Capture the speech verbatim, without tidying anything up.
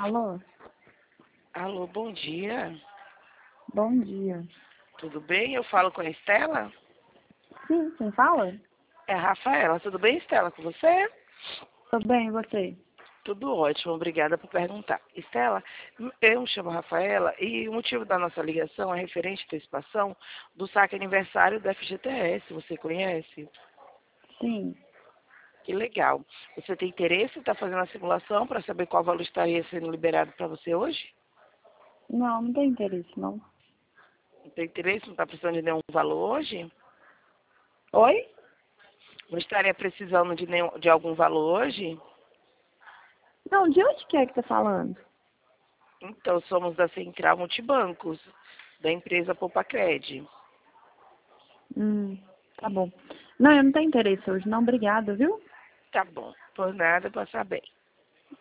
Alô? Alô, bom dia. Bom dia. Tudo bem? Eu falo com a Estela? Sim, quem fala? É a Rafaela. Tudo bem, Estela, com você? Tudo bem, e você? Tudo ótimo, obrigada por perguntar. Estela, eu me chamo Rafaela e o motivo da nossa ligação é referente à antecipação do saque aniversário da F G T S. Você conhece? Sim. Que legal. Você tem interesse em estar fazendo a simulação para saber qual valor estaria sendo liberado para você hoje? Não, não tem interesse, não. Não tem interesse? Não está precisando de nenhum valor hoje? Oi? Não estaria precisando de, nenhum, de algum valor hoje? Não, de onde que é que tá falando? Então, somos da Central Multibancos, da empresa Poupacred. Hum, tá bom. Não, eu não tenho interesse hoje, não. Obrigada, viu? Tá bom, por nada, passar bem.